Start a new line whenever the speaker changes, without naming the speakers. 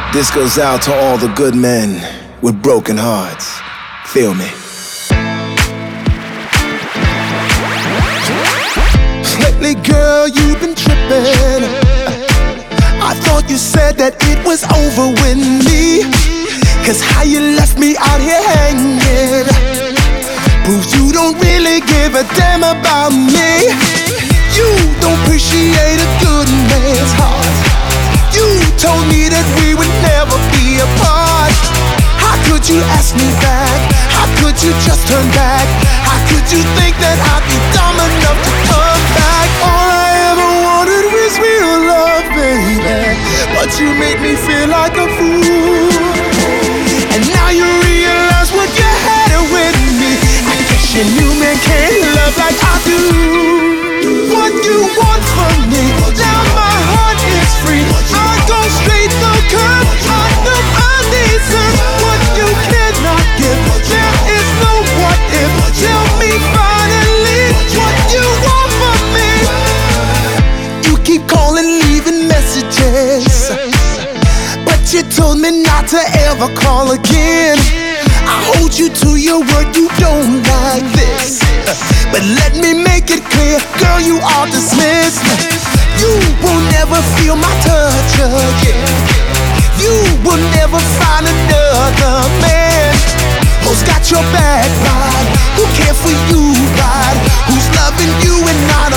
This goes out to all the good men with broken hearts. Feel me. Lately, girl, you've been tripping. I thought you said that it was over with me. Cause how you left me out here hanging proves you don't really give a damn about me. You don't appreciate a good man's heart. You told me that we would never be apart. How could you ask me back? How could you just turn back? How could you think that I'd be dumb enough to come back? All I ever wanted was real love, baby, but you made me feel like a fool. And now you realize what you had with me. I guess you knew men can't love like I do. What you want from me? Now my heart is free. I go straight to cut. I know I deserve what you cannot give. There is no what if. Tell me finally what you want from me. You keep calling, leaving messages, but you told me not to ever call again. I hold you to your word, you don't like this, but let me make it clear, girl, you are dismissed. You will never feel my touch again. You will never find another man who's got your back right, who care for you right, who's loving you and not